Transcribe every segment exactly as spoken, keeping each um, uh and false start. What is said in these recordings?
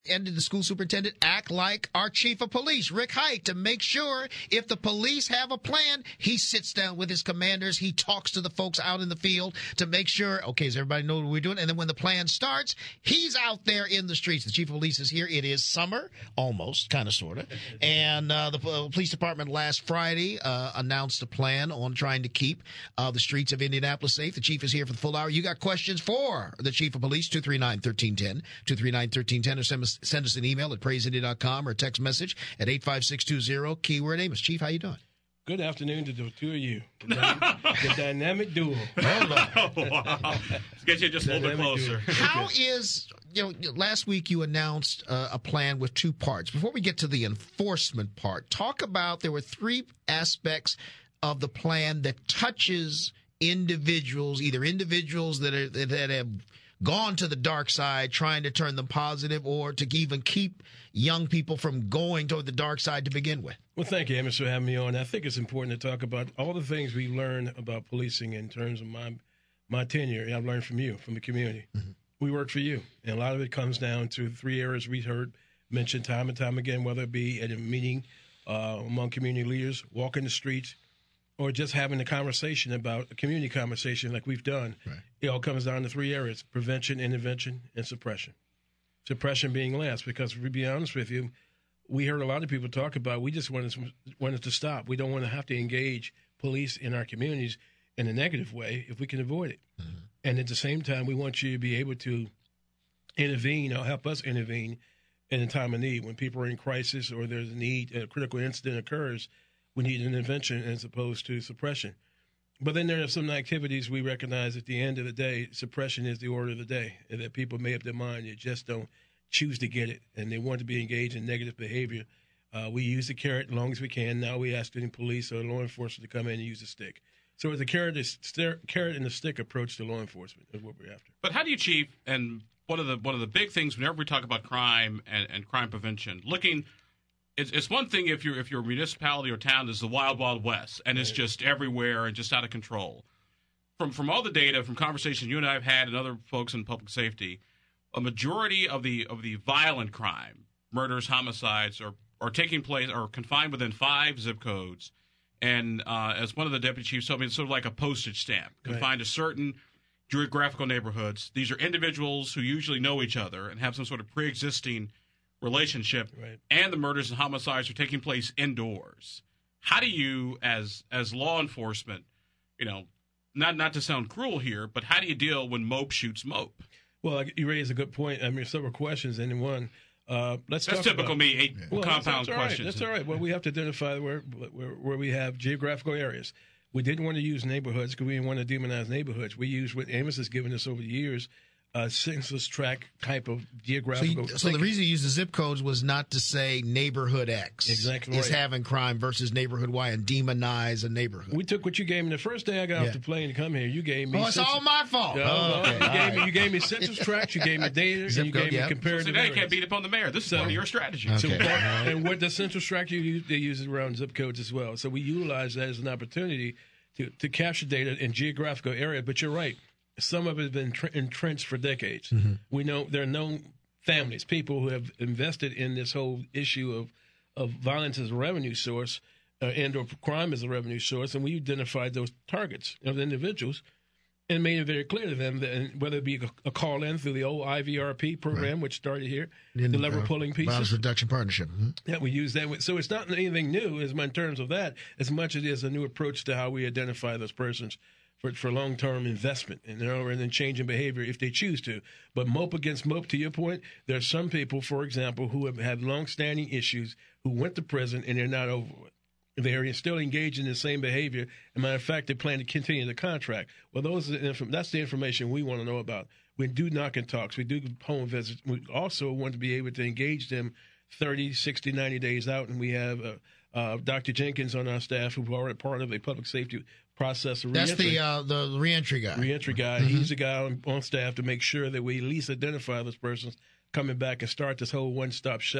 and did the school superintendent act like our chief of police, Rick Hike, to make sure if the police have a plan, he sits down with his commanders, he talks to the folks out in the field to make sure, okay, does everybody know what we're doing? And then when the plan starts, he's out there in the streets. The chief of police is here. It is summer, almost, kind of, sort of. And uh, the uh, police department last Friday uh, announced a plan on trying to keep uh, the streets of Indianapolis safe. The chief is here for the full hour. You got questions for the chief of police, two three nine, one three one zero, two three nine, one three one zero, or send us Send us an email at praise indy dot com or a text message at eight five six two zero, keyword Amos. Chief, how you doing? Good afternoon to the two of you. The, the dynamic duo. Oh, wow. Let's get you just a little bit closer. How is, you know, last week you announced uh, a plan with two parts. Before we get to the enforcement part, talk about, there were three aspects of the plan that touches individuals, either individuals that are, that have gone to the dark side, trying to turn them positive, or to even keep young people from going toward the dark side to begin with. Well, thank you, Amos, for having me on. I think it's important to talk about all the things we learn about policing in terms of my my tenure. I've learned from you, from the community. Mm-hmm. We work for you, and a lot of it comes down to three areas we heard mentioned time and time again, whether it be at a meeting uh, among community leaders, walking the streets, or just having a conversation about a community conversation like we've done. Right. It all comes down to three areas: prevention, intervention, and suppression. Suppression being last, because to be honest with you, we heard a lot of people talk about, we just wanted to, wanted to stop. We don't want to have to engage police in our communities in a negative way if we can avoid it. Mm-hmm. And at the same time, we want you to be able to intervene or help us intervene in a time of need. When people are in crisis or there's a need, a critical incident occurs, we need an intervention as opposed to suppression. But then there are some activities we recognize at the end of the day, suppression is the order of the day, and that people make up their mind, they just don't choose to get it, and they want to be engaged in negative behavior. Uh, we use the carrot as long as we can. Now we ask the police or law enforcement to come in and use the stick. So it's a carrot, a carrot and the stick approach to law enforcement is what we're after. But how do you, Chief, and one of the one of the big things whenever we talk about crime and, and crime prevention, looking – It's, it's one thing if you're if your municipality or town is the wild, wild west and it's just everywhere and just out of control. From from all the data, from conversations you and I have had and other folks in public safety, a majority of the of the violent crime, murders, homicides, are, are taking place are confined within five zip codes. And uh, as one of the deputy chiefs told me, it's sort of like a postage stamp, confined right. to certain geographical neighborhoods. These are individuals who usually know each other and have some sort of pre-existing relationship, right. and the murders and homicides are taking place indoors. How do you, as as law enforcement, you know, not not to sound cruel here, but how do you deal when mope shoots mope? Well, you raise a good point. I mean, several questions in one. Uh, let's that's talk typical about, me, eight yeah. well, compound that's, that's questions. Right. That's all right. Well, we have to identify where, where where we have geographical areas. We didn't want to use neighborhoods because we didn't want to demonize neighborhoods. We used what Amos has given us over the years, a census tract type of geographical. So, you, so the reason you used the zip codes was not to say neighborhood X exactly is right. having crime versus neighborhood Y and demonize a neighborhood. We took what you gave me the first day I got yeah. off the plane to come here. You gave me. Oh, it's census, all my fault. No, oh, no, okay. you, gave right. me, you gave me census tracts. You gave me data. Zip and you code, gave yeah. me comparative. So now you can't beat up on the mayor. This is so, part of your strategy. Okay. So, right. And what the census tract you use, they use it around zip codes as well. So we utilize that as an opportunity to to capture data in geographical area. But you're right. Some of it has been entrenched for decades. Mm-hmm. We know there are known families, people who have invested in this whole issue of, of violence as a revenue source uh, and or crime as a revenue source, and we identified those targets of individuals and made it very clear to them that whether it be a, a call in through the old I V R P program, right. which started here, in, the lever uh, pulling pieces. Violence Reduction Partnership. Mm-hmm. Yeah, we use that. So it's not anything new as in terms of that, as much as it is a new approach to how we identify those persons for, for long-term investment and, you know, and then change in behavior if they choose to. But mope against mope, to your point, there are some people, for example, who have had long-standing issues, who went to prison and they're not over it. They're still engaged in the same behavior. As a matter of fact, they plan to continue the contract. Well, those are the inf- that's the information we want to know about. We do knock and talks. We do home visits. We also want to be able to engage them thirty, sixty, ninety days out. And we have uh, uh, Doctor Jenkins on our staff who's already part of a public safety process. Of that's the uh, the reentry guy. Reentry guy. Mm-hmm. He's the guy on, on staff to make sure that we at least identify those persons coming back and start this whole one-stop shop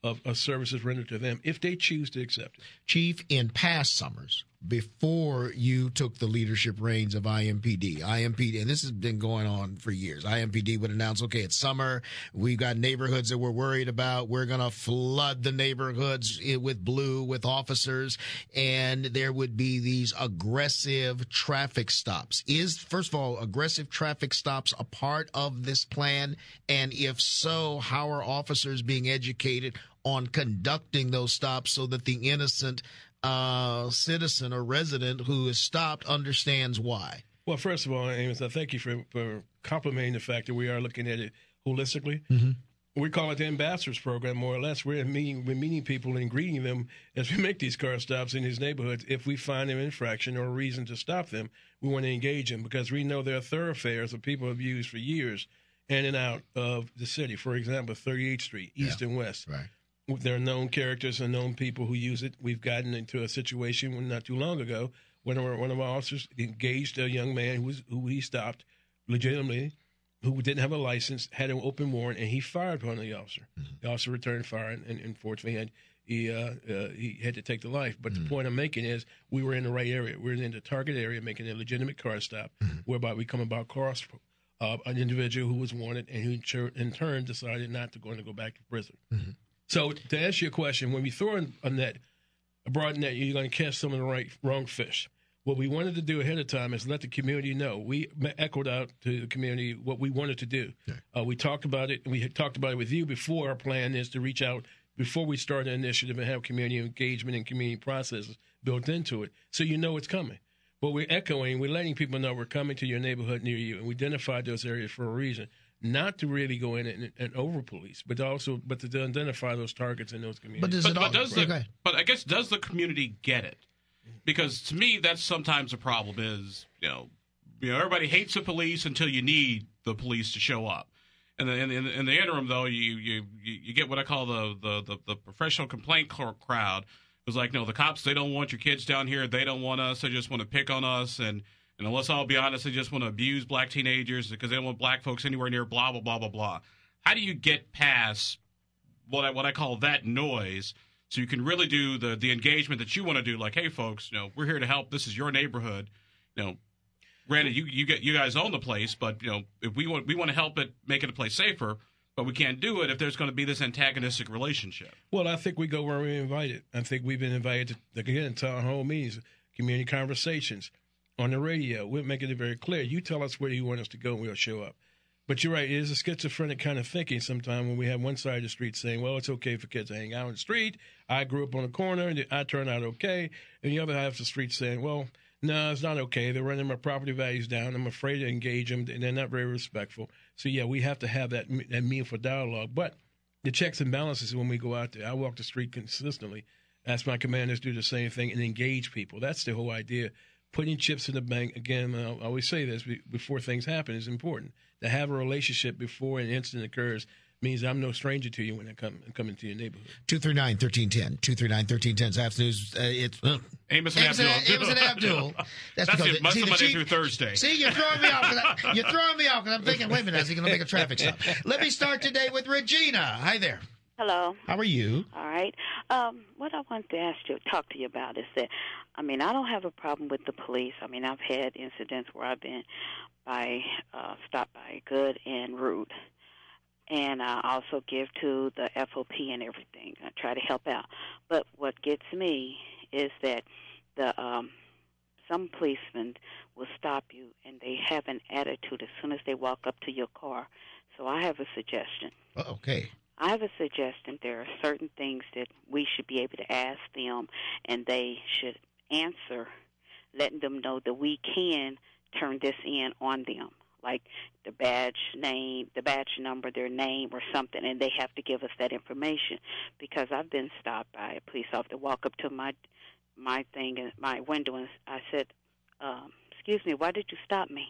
of, of services rendered to them if they choose to accept it. Chief, in past summers, before you took the leadership reins of I M P D, I M P D, and this has been going on for years, I M P D would announce, okay, it's summer. We've got neighborhoods that we're worried about. We're going to flood the neighborhoods with blue, with officers, and there would be these aggressive traffic stops. Is, first of all, aggressive traffic stops a part of this plan? And if so, how are officers being educated on conducting those stops so that the innocent uh, citizen or resident who is stopped understands why? Well, first of all, Amos, I thank you for, for complimenting the fact that we are looking at it holistically. Mm-hmm. We call it the ambassadors program, more or less. We're meeting, we're meeting people and greeting them as we make these car stops in these neighborhoods. If we find an infraction or a reason to stop them, we want to engage them because we know there are thoroughfares that people have used for years in and out of the city. For example, thirty-eighth Street, east yeah. and west. Right. There are known characters and known people who use it. We've gotten into a situation not too long ago when one of our, one of our officers engaged a young man who, was, who he stopped legitimately, who didn't have a license, had an open warrant, and he fired upon the officer. Mm-hmm. The officer returned fire, and, and unfortunately, had, he uh, uh, he had to take the life. But mm-hmm. the point I'm making is we were in the right area. We were in the target area making a legitimate car stop, mm-hmm. whereby we come about cross uh, an individual who was wanted and who in turn decided not to go and go back to prison. Mm-hmm. So to answer your question, when we throw in a net, a broad net, you're going to catch some of the right wrong fish. What we wanted to do ahead of time is let the community know. We echoed out to the community what we wanted to do. Yeah. Uh, we talked about it, and we had talked about it with you before. Our plan is to reach out before we start an initiative and have community engagement and community processes built into it, so you know it's coming. But we're echoing, we're letting people know we're coming to your neighborhood near you, and we identified those areas for a reason. Not to really go in and, and over police, but also but to identify those targets in those communities. But, does but, it but all, does the, but I guess does the community get it? Because to me, that's sometimes a problem. Is you know, you know, everybody hates the police until you need the police to show up. And in the, in the, in the interim, though, you, you you get what I call the the, the, the professional complaint crowd. Who's like, no, the cops, they don't want your kids down here. They don't want us. They just want to pick on us. And And unless I'll be honest, they just want to abuse black teenagers because they don't want black folks anywhere near blah, blah, blah, blah, blah. How do you get past what I, what I call that noise so you can really do the, the engagement that you want to do? Like, hey, folks, you know, we're here to help. This is your neighborhood. You know, granted, you you get you guys own the place, but, you know, if we want we want to help it, make it a place safer, but we can't do it if there's going to be this antagonistic relationship. Well, I think we go where we're invited. I think we've been invited to, again, town hall meetings, community conversations. On the radio, we're making it very clear. You tell us where you want us to go, and we'll show up. But you're right. It is a schizophrenic kind of thinking sometimes when we have one side of the street saying, well, it's okay for kids to hang out on the street. I grew up on a corner, and I turned out okay. And the other half of the street saying, well, no, it's not okay. They're running my property values down. I'm afraid to engage them, and they're not very respectful. So, yeah, we have to have that, that meaningful dialogue. But the checks and balances when we go out there. I walk the street consistently, ask my commanders to do the same thing, and engage people. That's the whole idea. Putting chips in the bank, again, I always say this, before things happen is important. To have a relationship before an incident occurs means I'm no stranger to you when I come, come into your neighborhood. two three nine, one three one zero. two three nine, one three one zero. Zap News. Uh, it's uh, Amos and Abdul. Amos and Abdul. That's, That's because it. Monday, Monday through Thursday. See, you're throwing me off. I, you're throwing me off because I'm thinking, wait a minute, is he going to make a traffic stop? Let me start today with Regina. Hi there. Hello. How are you? All right. Um, what I want to ask you, talk to you about is that, I mean, I don't have a problem with the police. I mean, I've had incidents where I've been by uh, stopped by good and rude. And I also give to the F O P and everything. I try to help out. But what gets me is that the um, some policemen will stop you, and they have an attitude as soon as they walk up to your car. So I have a suggestion. Okay. I have a suggestion. There are certain things that we should be able to ask them, and they should answer, letting them know that we can turn this in on them, like the badge name, the badge number, their name or something, and they have to give us that information. Because I've been stopped by a police officer, walk up to my my thing, and my window, and I said, um, excuse me, why did you stop me?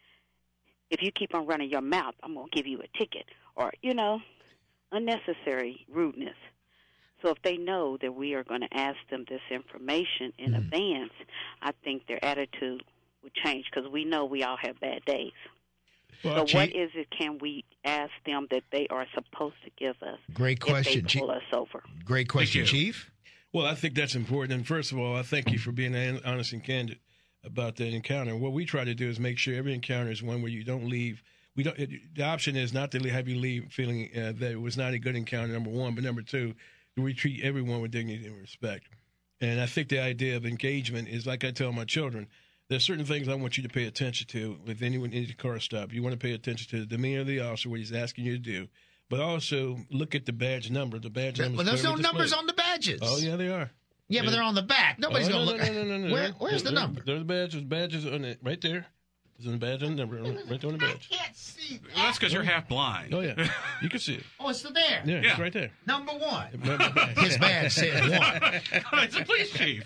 If you keep on running your mouth, I'm going to give you a ticket. Or, you know, unnecessary rudeness. So if they know that we are going to ask them this information in mm-hmm. advance, I think their attitude would change, because we know we all have bad days. Well, so Chief, what is it can we ask them that they are supposed to give us great question. if they pull Chief, us over? great question, you. Chief. Well, I think that's important. And first of all, I thank you for being honest and candid about that encounter. What we try to do is make sure every encounter is one where you don't leave. We don't. It, the option is not to have you leave feeling uh, that it was not a good encounter. Number one, but number two, we treat everyone with dignity and respect. And I think the idea of engagement is like I tell my children. There's certain things I want you to pay attention to with anyone in the car stop. You want to pay attention to the demeanor of the officer, what he's asking you to do, but also look at the badge number. The badge number. Well, there's no numbers on the badges. Oh yeah, they are. Yeah, but they're on the back. Nobody's oh, going to no, look. No, no, no, no, no. Where, where's there, the number? There's the badges. Badges on it right there. There's a badge and number right there on the badge. I can't see that. Well, that's because you're half blind. Oh yeah, you can see it. Oh, it's there. Yeah, Yeah. it's right there. Number one. But His badge says one. It's a police chief.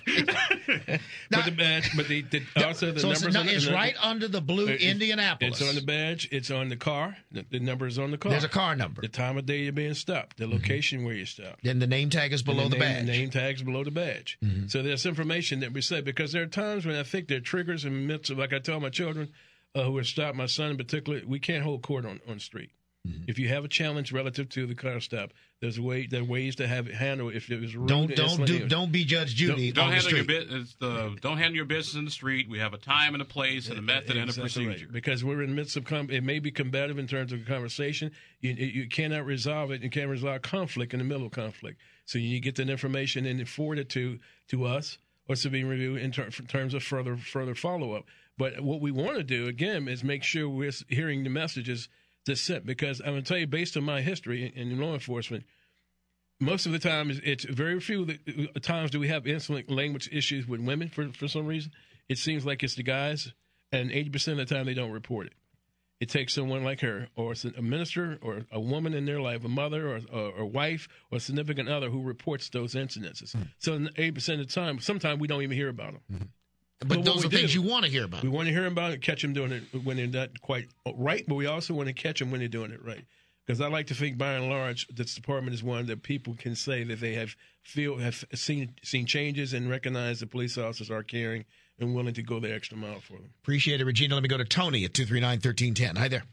the badge, but the, the also the so it's, numbers. no, on the, it's the, right under the blue It's- Indianapolis. It's on the badge. It's on the car. The, the number is on the car. There's a car number. The time of day you're being stopped. The location where you stopped. Then the name tag is below And the, name, badge. The name tags below the badge. Mm-hmm. So there's information that we say because there are times when I think there are triggers in the midst of, like I tell my children uh, who are stopped, my son in particular, we can't hold court on, on the street. Mm-hmm. If you have a challenge relative to the car stop, there's a way there are ways to have it handled. If it was rude, don't don't do, insolent, don't be Judge Judy Don't on the handle your street. bit. It's the don't handle your business in the street. We have a time and a place and a method and a Exactly procedure. right. Because we're in the midst of com- it may be combative in terms of a conversation. You, you cannot resolve it. You can't resolve conflict in the middle of conflict. So you get that information and forward it to to us or to be reviewed in, ter- in terms of further further follow up. But what we want to do again is make sure we're hearing the messages that's sent. Because I'm going to tell you, based on my history in, in law enforcement, most of the time it's, it's very few that, times do we have insolent language issues with women for for some reason. It seems like it's the guys, and eighty percent of the time they don't report it. It takes someone like her, or a minister, or a woman in their life, a mother, or or, or wife, or a significant other who reports those incidences. Mm-hmm. So eighty percent of the time, sometimes we don't even hear about them. Mm-hmm. But, but those are things do, you want to hear about. We want to hear about it, catch them doing it when they're not quite right, but we also want to catch them when they're doing it right. Because I like to think, by and large, this department is one that people can say that they have feel have seen seen changes and recognize the police officers are caring and willing to go the extra mile for them. Appreciate it, Regina. Let me go to Tony at two three nine, one three one zero. Hi there.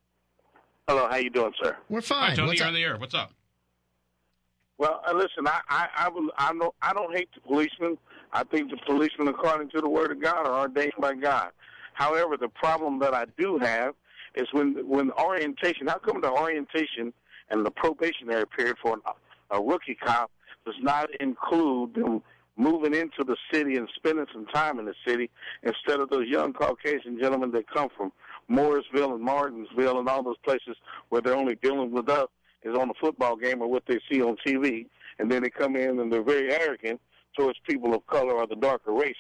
Hello, how you doing, sir? We're fine. Hi, Tony, What's you're up? on the air. What's up? Well, uh, listen, I I I, will, I don't I don't hate the policemen. I think the policemen, according to the Word of God, are ordained by God. However, the problem that I do have is when when orientation. How come the orientation and the probationary period for an, a rookie cop does not include them moving into the city and spending some time in the city instead of those young Caucasian gentlemen that come from Morrisville and Martinsville and all those places where they're only dealing with us is on a football game or what they see on T V, and then they come in and they're very arrogant towards people of color or the darker races.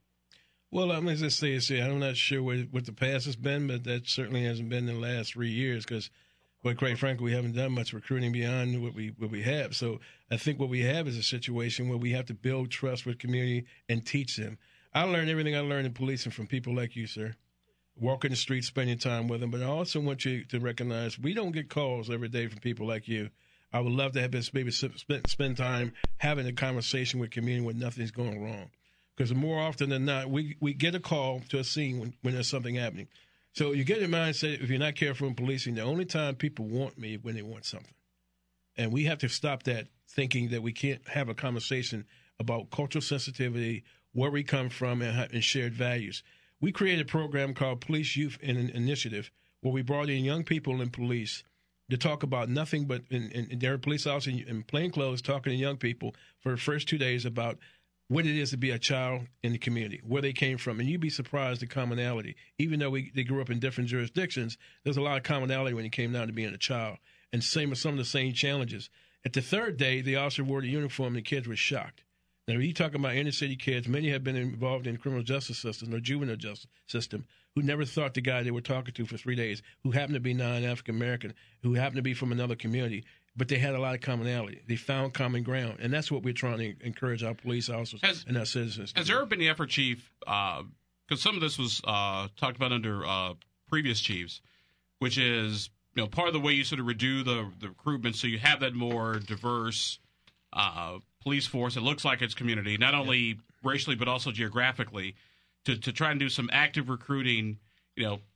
Well, I'm going to say, say, I'm not sure what, what the past has been, but that certainly hasn't been in the last three years because, well, quite frankly, we haven't done much recruiting beyond what we what we have. So I think what we have is a situation where we have to build trust with community and teach them. I learned everything I learned in policing from people like you, sir. Walking the streets, spending time with them. But I also want you to recognize we don't get calls every day from people like you. I would love to have this maybe spend, spend time having a conversation with community when nothing's going wrong. Because more often than not, we, we get a call to a scene when, when there's something happening. So you get in mindset, if you're not careful in policing, the only time people want me is when they want something. And we have to stop that thinking that we can't have a conversation about cultural sensitivity, where we come from, and, and shared values. We created a program called Police Youth Initiative where we brought in young people in police to talk about nothing but, and, and they're police officers in plain clothes talking to young people for the first two days about what it is to be a child in the community, where they came from. And you'd be surprised the commonality. Even though we they grew up in different jurisdictions, there's a lot of commonality when it came down to being a child. And same with some of the same challenges. At the third day, the officer wore the uniform and the kids were shocked. Now, when you talk about inner city kids, many have been involved in the criminal justice system or juvenile justice system who never thought the guy they were talking to for three days, who happened to be non-African American, who happened to be from another community, but they had a lot of commonality. They found common ground, and that's what we're trying to encourage our police officers has, and our citizens. Has there ever been the effort, Chief, because uh, some of this was uh, talked about under uh, previous chiefs, which is you know part of the way you sort of redo the, the recruitment so you have that more diverse uh, police force. It looks like it's community, not only yeah. racially but also geographically, to, to try and do some active recruiting, you know,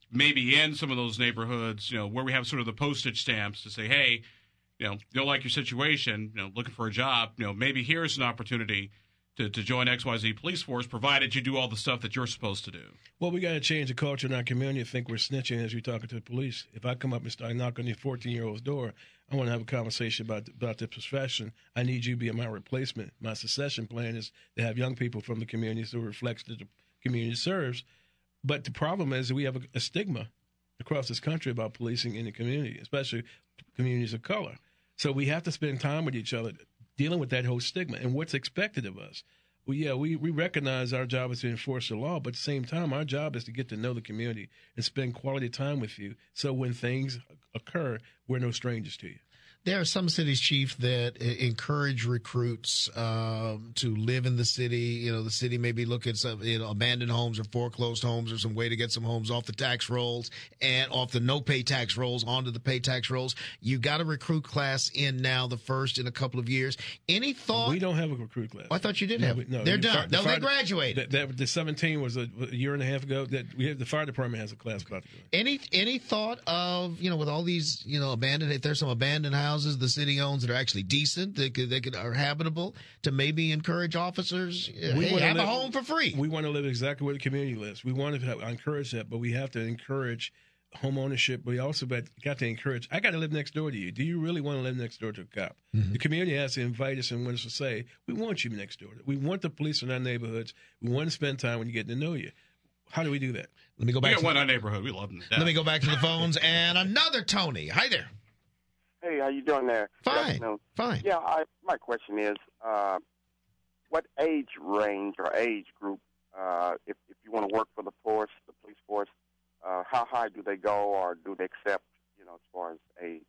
maybe in some of those neighborhoods, you know, where we have sort of the postage stamps to say, hey, you know, don't like your situation, you know, looking for a job, you know, maybe here's an opportunity to, to join X Y Z police force, provided you do all the stuff that you're supposed to do. Well, we got to change the culture in our community. I think we're snitching as we're talking to the police. If I come up and start knocking on your fourteen-year-old's door, I want to have a conversation about about the profession. I need you to be my replacement. My succession plan is to have young people from the community so it reflects that the community serves. But the problem is that we have a, a stigma across this country about policing in the community, especially communities of color. So we have to spend time with each other dealing with that whole stigma and what's expected of us. Well, yeah, we, we recognize our job is to enforce the law, but at the same time, our job is to get to know the community and spend quality time with you. So when things occur, we're no strangers to you. There are some cities, Chief, that encourage recruits um, to live in the city. You know, the city maybe look at some you know, abandoned homes or foreclosed homes or some way to get some homes off the tax rolls and off the no-pay tax rolls onto the pay tax rolls. You got a recruit class in now, the first in a couple of years. Any thought? We don't have a recruit class. Oh, I thought you did no, have we, it. No, They're the done. Fire, no, the they graduated. The, the, the seventeen was a, a year and a half ago. That we have, the fire department has a class about to go. Any any thought of, you know, with all these, you know, abandoned, if there's some abandoned houses the city owns that are actually decent, that could, they could are habitable, to maybe encourage officers, we hey, have live, a home for free. We want to live exactly where the community lives. We want to have, encourage that, but we have to encourage home ownership. We also got to encourage, I got to live next door to you. Do you really want to live next door to a cop? Mm-hmm. The community has to invite us and want us to say, we want you next door. We want the police in our neighborhoods. We want to spend time when you get to know you. How do we do that? Let me go back we to one in our neighborhood. We love them. Let me go back to the phones and another Tony. Hi there. Hey, how you doing there? Fine, fine. Yeah, I, my question is, uh, what age range or age group, uh, if, if you want to work for the force, the police force, uh, how high do they go, or do they accept, you know, as far as age?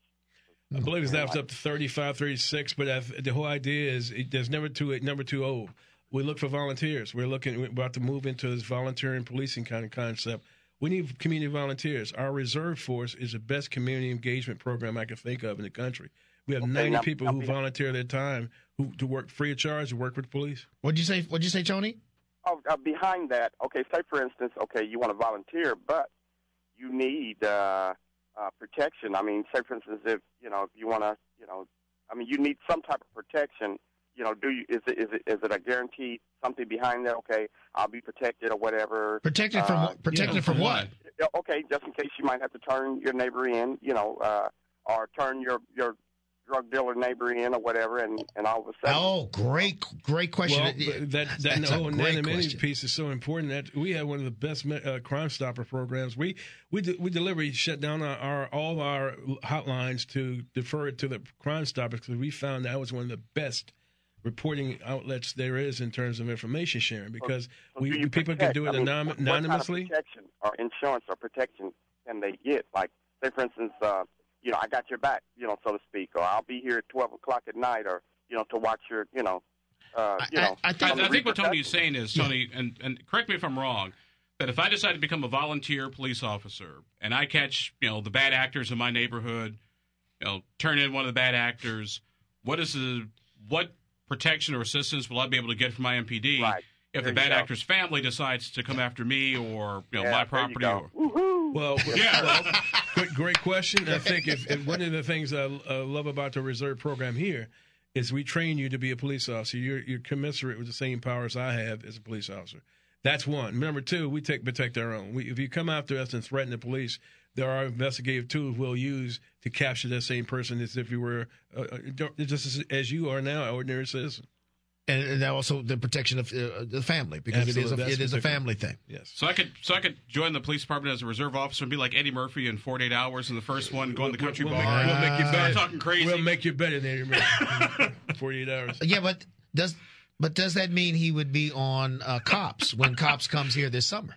I believe it's up to thirty-five, thirty-six, but I've, the whole idea is it, there's never too number too old. We look for volunteers. We're looking we're about to move into this volunteering policing kind of concept. We need community volunteers. Our reserve force is the best community engagement program I can think of in the country. We have okay, ninety now, people now, who now, volunteer their time who to work free of charge to work with police. What'd you say? What'd you say, Tony? Oh, uh, behind that, okay. Say for instance, okay, you want to volunteer, but you need uh, uh, protection. I mean, say for instance, if you know, if you want to, you know, I mean, you need some type of protection. You know, do you is it is it is it a guaranteed something behind that? Okay, I'll be protected or whatever. Protected from uh, protected yeah, from what? Okay, just in case you might have to turn your neighbor in, you know, uh, or turn your your drug dealer neighbor in or whatever, and, and all of a sudden. Oh, great, great question. Well, that that whole anonymity piece is so important. That we have one of the best uh, Crime Stopper programs. We we de- we deliberately shut down our, our all our hotlines to defer it to the Crime Stoppers because we found that was one of the best reporting outlets there is in terms of information sharing because so we people protect, can do it I mean, anon- what, anonymously. What kind of protection or insurance or protection can they get? Like, say, for instance, uh, you know, I got your back, you know, so to speak, or I'll be here at twelve o'clock at night, or you know, to watch your, you know, uh, you I, know. I, I think, I, I think what Tony is saying is, Tony, and, and correct me if I'm wrong, that if I decide to become a volunteer police officer and I catch, you know, the bad actors in my neighborhood, you know, turn in one of the bad actors, what is the what protection or assistance will I be able to get from my M P D right. if there the bad actor's family decides to come after me or you know yeah, my property? Or well, yeah, well, great, great question. I think if, if one of the things I uh, love about the reserve program here is we train you to be a police officer. You're, you're commensurate with the same powers I have as a police officer. That's one. Number two, we take protect our own. We, if you come after us and threaten the police, there are investigative tools we'll use to capture that same person as if you were, uh, just as, as you are now, an ordinary citizen. And, and also the protection of uh, the family because Absolutely. it is a, it is a family thing. Yes. So I could so I could join the police department as a reserve officer and be like Eddie Murphy in forty-eight hours in the first one, go in the country we'll bar. Make, we'll make you start better. talking crazy. We'll make you better than Eddie Murphy. forty-eight hours. Yeah, but does but does that mean he would be on uh, Cops when Cops comes here this summer?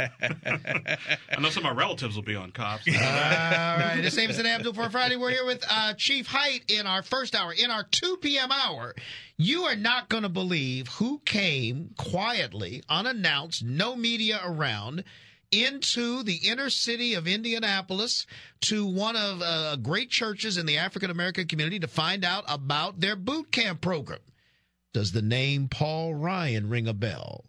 I know some of my relatives will be on Cops. All right. This is Aimson Abdul for Friday. We're here with uh, Chief Height in our first hour. In our two p.m. hour, you are not going to believe who came quietly, unannounced, no media around, into the inner city of Indianapolis to one of uh, great churches in the African-American community to find out about their boot camp program. Does the name Paul Ryan ring a bell?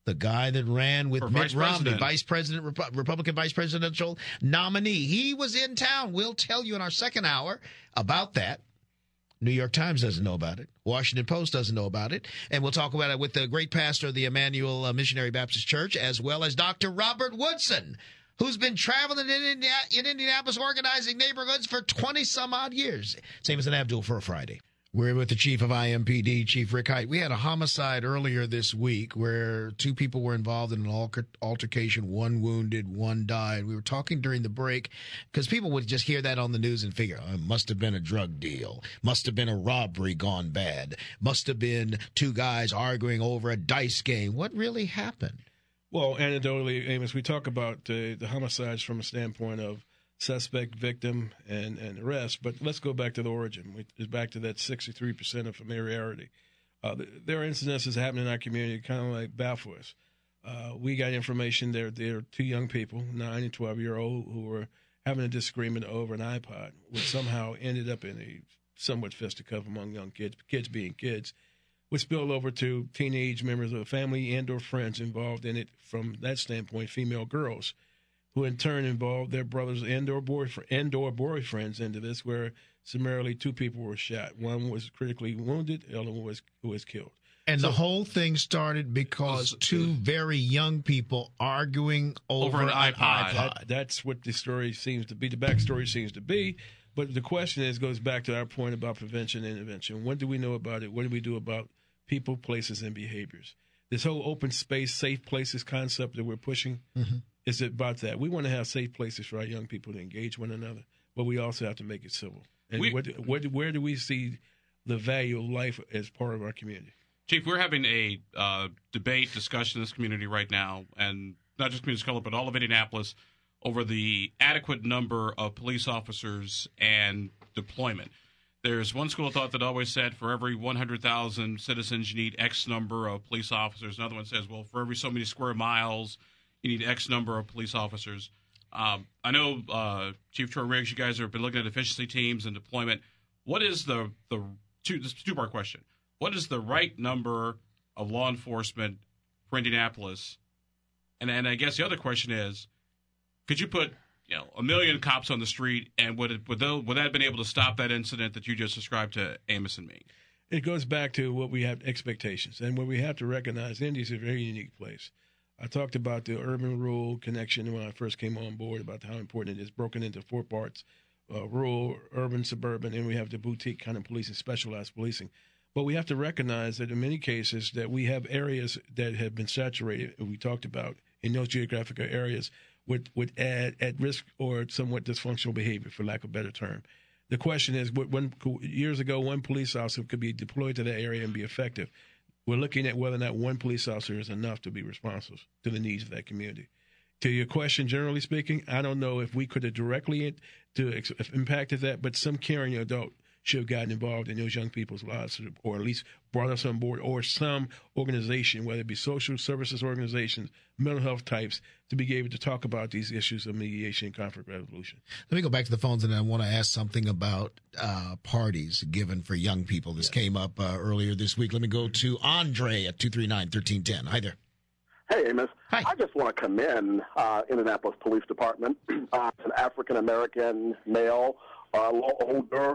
the guy that ran with For Mitt vice Romney, president. vice president, Repu- Republican vice presidential nominee. He was in town. We'll tell you in our second hour about that. New York Times doesn't know about it. Washington Post doesn't know about it. And we'll talk about it with the great pastor of the Emmanuel uh, Missionary Baptist Church, as well as Doctor Robert Woodson, who's been traveling in, Indi- in Indianapolis organizing neighborhoods for twenty some odd years. Same as an Abdul for a Friday. We're with the chief of I M P D, Chief Rick Height. We had a homicide earlier this week where two people were involved in an alter- altercation, one wounded, one died. We were talking during the break because people would just hear that on the news and figure, oh, it must have been a drug deal, must have been a robbery gone bad, must have been two guys arguing over a dice game. What really happened? Well, anecdotally, Amos, we talk about uh, the homicides from a standpoint of suspect, victim, and, and arrest. But let's go back to the origin. We, it's back to that sixty-three percent of familiarity. Uh, there are incidences happening in our community kind of like baffle us. Uh, we got information there. There are two young people, nine and twelve-year-old, who were having a disagreement over an iPod, which somehow ended up in a somewhat fisticuff among young kids, kids being kids, which spilled over to teenage members of the family and or friends involved in it from that standpoint, female girls, who in turn involved their brothers and or, boyfriend, and or boyfriends into this, where summarily two people were shot. One was critically wounded, the other one was, was killed. And So- the whole thing started because two very young people arguing over, Over an iPod. That, that's what the story seems to be, the backstory seems to be. But the question is, goes back to our point about prevention and intervention. What do we know about it? What do we do about people, places, and behaviors? This whole open space, safe places concept that we're pushing, mm-hmm. is about that. We want to have safe places for our young people to engage one another, but we also have to make it civil. And We- what, what, where do we see the value of life as part of our community? Chief, we're having a uh, debate, discussion in this community right now, and not just Community College, but all of Indianapolis, over the adequate number of police officers and deployment. There's one school of thought that always said for every one hundred thousand citizens, you need X number of police officers. Another one says, well, for every so many square miles, you need X number of police officers. Um, I know, uh, Chief Troy Riggs, you guys have been looking at efficiency teams and deployment. What is the, the two, this is a two-part question. What is the right number of law enforcement for Indianapolis? And and I guess the other question is, could you put you know a million cops on the street, and would it would, they, would that have been able to stop that incident that you just described to Amos and me? It goes back to what we have expectations, and what we have to recognize. Indy is a very unique place. I talked about the urban-rural connection when I first came on board, about how important it is, broken into four parts, uh, rural, urban, suburban, and we have the boutique kind of policing, specialized policing. But we have to recognize that in many cases that we have areas that have been saturated, and we talked about in those geographic areas, with, with at, at risk or somewhat dysfunctional behavior, for lack of a better term. The question is, when, years ago, one police officer could be deployed to that area and be effective. We're looking at whether or not one police officer is enough to be responsive to the needs of that community. To your question, generally speaking, I don't know if we could have directly to ex- impacted that, but some caring adult should have gotten involved in those young people's lives, or at least brought us on board, or some organization, whether it be social services organizations, mental health types, to be able to talk about these issues of mediation and conflict resolution. Let me go back to the phones, and I want to ask something about uh, parties given for young people. This yeah. came up uh, earlier this week. Let me go to Andre at two three nine, one three one zero. Hi there. Hey, Amos. Hi. I just want to commend uh, Indianapolis Police Department. Uh, an African-American male, uh, a little older.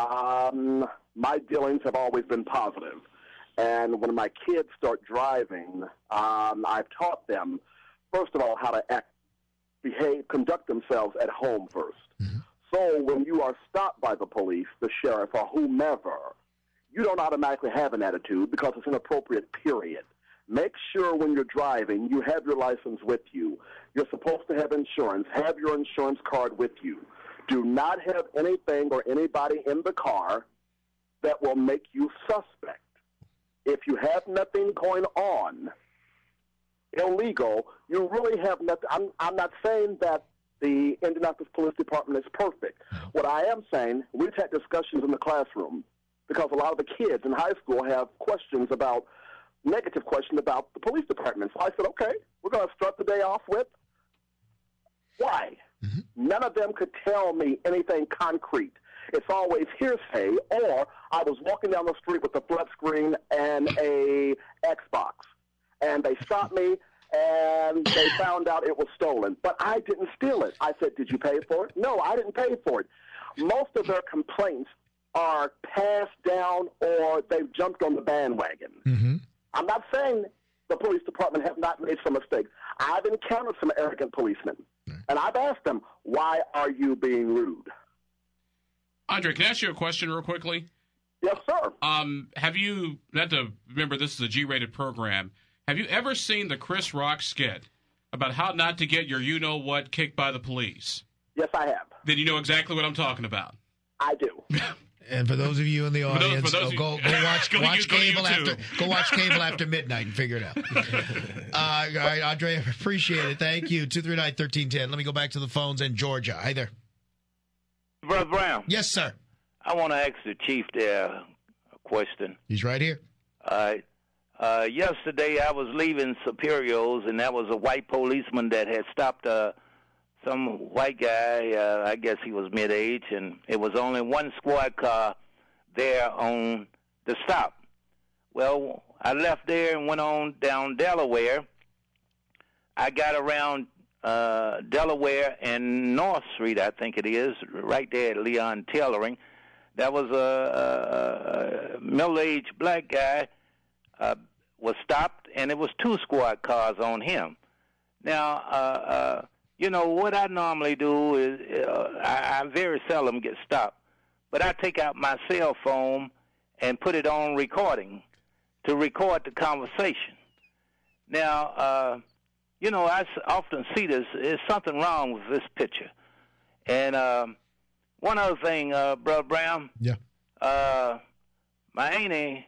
Um, my dealings have always been positive. And when my kids start driving, um, I've taught them, first of all, how to act, behave, conduct themselves at home first. Mm-hmm. So when you are stopped by the police, the sheriff, or whomever, you don't automatically have an attitude because it's inappropriate, period. Make sure when you're driving, you have your license with you. You're supposed to have insurance. Have your insurance card with you. Do not have anything or anybody in the car that will make you suspect. If you have nothing going on illegal, you really have nothing. I'm, I'm not saying that the Indianapolis Police Department is perfect. What I am saying, we've had discussions in the classroom because a lot of the kids in high school have questions about, negative questions about the police department. So I said, okay, we're going to start the day off with, why? Mm-hmm. None of them could tell me anything concrete. It's always hearsay, or I was walking down the street with a flat screen and a Xbox. and they stopped me, and they found out it was stolen. But I didn't steal it. I said, did you pay for it? No, I didn't pay for it. Most of their complaints are passed down or they've jumped on the bandwagon. Mm-hmm. I'm not saying the police department have not made some mistakes. I've encountered some arrogant policemen, and I've asked them, why are you being rude? Andre, can I ask you a question real quickly? Yes, sir. Um, have you, not to remember this is a G-rated program, have you ever seen the Chris Rock skit about how not to get your you-know-what kicked by the police? Yes, I have. Then you know exactly what I'm talking about. I do. And for those of you in the those- audience, for those go, of go, you- go watch Go watch you- go cable YouTube. after go watch cable after midnight and figure it out. uh, all right, Andre, appreciate it. Thank you. two three nine, one three one zero. Let me go back to the phones in Georgia. Hi there. Brother Brown, Yes, sir. I want to ask the chief there a question. He's right here. All right. Uh, yesterday I was leaving Superior's, and that was a white policeman that had stopped uh, some white guy. Uh, I guess he was mid-age, and it was only one squad car there on the stop. Well, I left there and went on down Delaware. I got around uh, Delaware and North Street, I think it is, right there at Leon Tailoring. That was a, a, a middle-aged black guy uh, was stopped, and it was two squad cars on him. Now, uh, uh, you know, what I normally do is uh, I, I very seldom get stopped, but I take out my cell phone and put it on recording to record the conversation. Now, uh, you know, I often see this. There's something wrong with this picture. And um, one other thing, uh, Brother Brown. Yeah. Uh, my auntie,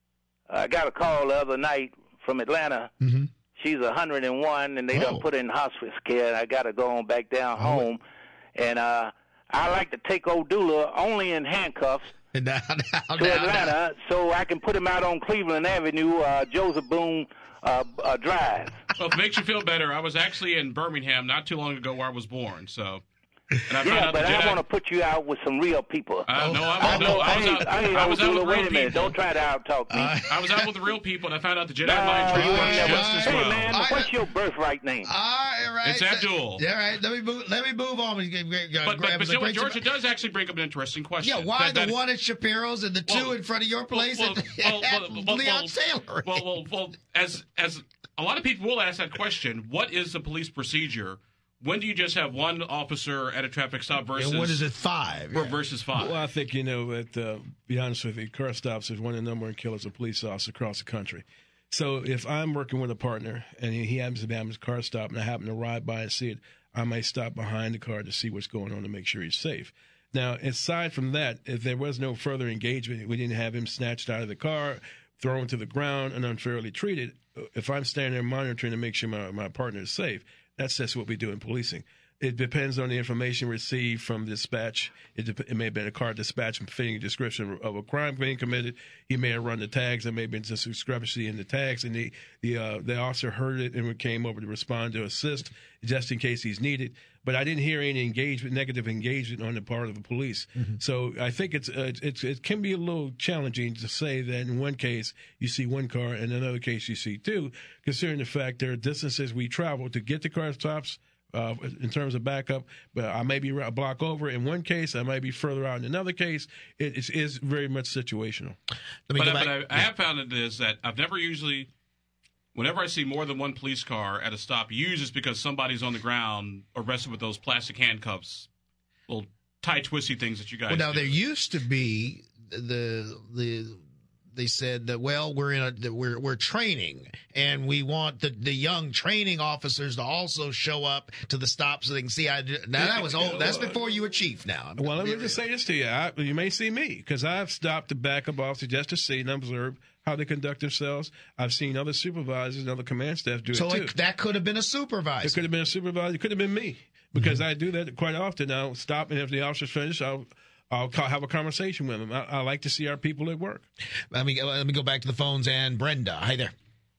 I got a call the other night from Atlanta. Mm-hmm. She's one hundred and one, and they Oh. done put her in hospice care, and I got to go on back down Oh. home. And uh, I like to take old Dula only in handcuffs Now, now, to now, Atlanta now. so I can put him out on Cleveland Avenue, uh, Joseph Boone uh, uh, Drive. Well, if it makes you feel better, I was actually in Birmingham not too long ago where I was born, so... And I found Yeah, out but the I Jedi- want to put you out with some real people. Uh, no, I, I no, know, I was I out, ain't, I ain't I old was out Dula. with Wait real a minute. people. Don't try to out-talk me. Uh, I was out with the real people, and I found out the Jedi Nah, mind trick you works ain't never- just as Hey, well. man, I- what's your birthright name? All right. It's Abdul. All right. Let me move. Let me move on. But, but, but you know what, Georgia does actually bring up an interesting question. Yeah, why That- the that- one at Shapiro's and the two Well, in front of your place well, at, well, at well, well, Leon well, Taylor? Well, well, well, as as a lot of people will ask that question, what is the police procedure? When do you just have one officer at a traffic stop versus and what is it? Five ver- yeah. versus five? Well, I think, you know, that, uh, be honest with you, car stops is one of the number one killers of police officers across the country. So if I'm working with a partner and he happens to be having his car stop and I happen to ride by and see it, I might stop behind the car to see what's going on to make sure he's safe. Now, aside from that, if there was no further engagement, we didn't have him snatched out of the car, thrown to the ground, and unfairly treated, if I'm standing there monitoring to make sure my, my partner is safe, that's just what we do in policing. It depends on the information received from dispatch. It, de- it may have been a car dispatch fitting a description of a crime being committed. He may have run the tags. There may have been just a discrepancy in the tags, and the the, uh, the officer heard it and came over to respond to assist just in case he's needed. But I didn't hear any engagement, negative engagement on the part of the police. Mm-hmm. So I think it's, uh, it's it can be a little challenging to say that in one case you see one car and in another case you see two, considering the fact there are distances we travel to get to car stops. Uh, in terms of backup, but I may be a block over in one case, I might be further out in another case. It is, is very much situational. Let me but go I, back. but I, Yeah. I have found it is that I've never usually, whenever I see more than one police car at a stop, usually it's because somebody's on the ground arrested with those plastic handcuffs, little tight, twisty things that you guys Well, now do. there used to be the the they said that well we're in a we're we're training and we want the the young training officers to also show up to the stop so they can see I do. Now that was old. That's before you were chief. Now, Well, let me just say this to you: I, you may see me because I've stopped the backup officer just to see and observe how they conduct themselves. I've seen other supervisors and other command staff do so it too. like, that could have been a supervisor. It could have been a supervisor. It could have been me because mm-hmm. I do that quite often. I'll stop, and if the officer's finished, I'll I'll call, have a conversation with them. I, I like to see our people at work. Let me let me go back to the phones and Brenda. Hi there.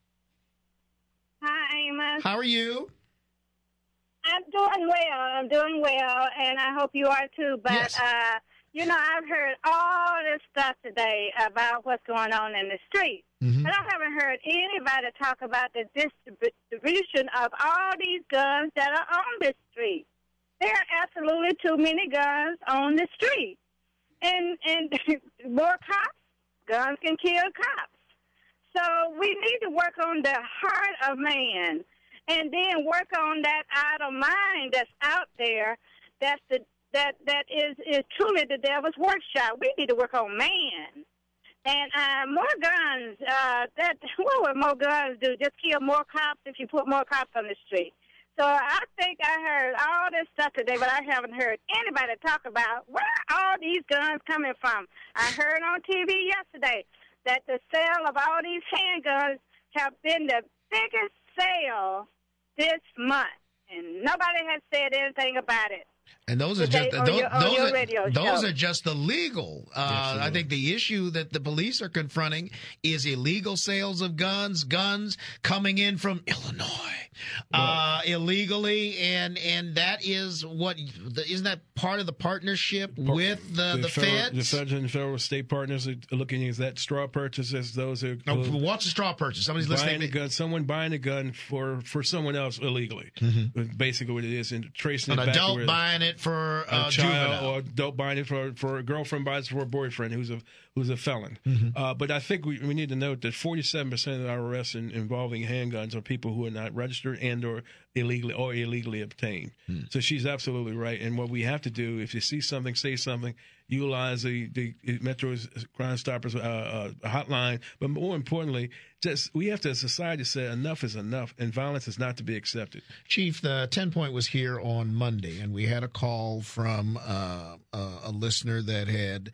Hi, Amos. How are you? I'm doing well. I'm doing well, and I hope you are too. But Yes. uh, you know, I've heard all this stuff today about what's going on in the street. Mm-hmm. But I haven't heard anybody talk about the distribution of all these guns that are on the street. There are absolutely too many guns on the street. And, and more cops, guns can kill cops. So we need to work on the heart of man and then work on that idle mind that's out there that's the, that, that is, is truly the devil's workshop. We need to work on man. And uh, more guns, uh, that what would more guns do? Just kill more cops if you put more cops on the street. So I think I heard all this stuff today, but I haven't heard anybody talk about where are all these guns coming from. I heard on T V yesterday that the sale of all these handguns have been the biggest sale this month, and nobody has said anything about it. And those are just on those, your, on those, your are, radio those show. are just the legal. Uh, I think the issue that the police are confronting is illegal sales of guns, guns coming in from Illinois uh, illegally, and and that is what isn't that part of the partnership with the the, the federal, feds? The federal and federal state partners are looking at that straw purchases. Those are oh, what's a straw purchase? Somebody's buying listening. a gun, someone buying a gun for, for someone else illegally. Mm-hmm. Basically, what it is, and tracing an it back adult to buying it for a uh, child, juvenile. or adult buying it for for a girlfriend buys it for a boyfriend who's a who's a felon. Mm-hmm. Uh, but I think we, we need to note that forty-seven percent of our arrests in, involving handguns are people who are not registered and or illegally or illegally obtained. Mm. So she's absolutely right. And what we have to do, if you see something, say something. Utilize the, the Metro Crime Stoppers uh, uh, hotline, but more importantly, just we have to, as a society, say enough is enough, and violence is not to be accepted. Chief, the ten Point was here on Monday, and we had a call from uh, uh, a listener that had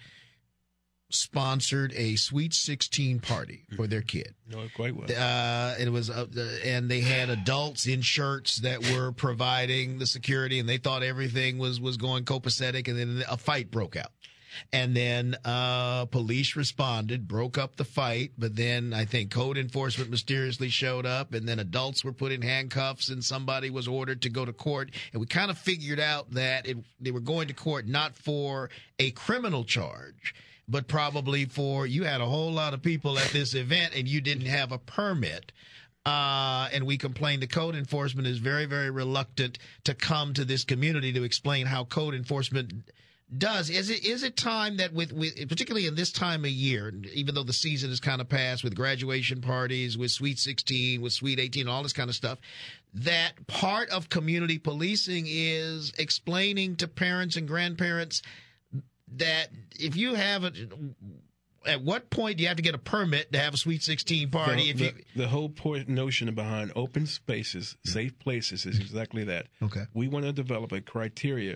sponsored a Sweet sixteen party for their kid. No, quite well. Uh, it was, uh, and they had adults in shirts that were providing the security, and they thought everything was was going copacetic, and then a fight broke out. And then uh, police responded, broke up the fight, but then I think code enforcement mysteriously showed up, and then adults were put in handcuffs, and somebody was ordered to go to court. And we kind of figured out that it, they were going to court not for a criminal charge, but probably for you had a whole lot of people at this event and you didn't have a permit. Uh, and we complained the code enforcement is very, very reluctant to come to this community to explain how code enforcement does. Is it is it time that with, with particularly in this time of year, even though the season is kind of past with graduation parties, with Sweet sixteen, with Sweet eighteen, all this kind of stuff, that part of community policing is explaining to parents and grandparents that if you have a, at what point do you have to get a permit to have a Sweet sixteen party? The, if the, you, the whole point notion behind open spaces, yeah. safe places is exactly that. Okay. We want to develop a criteria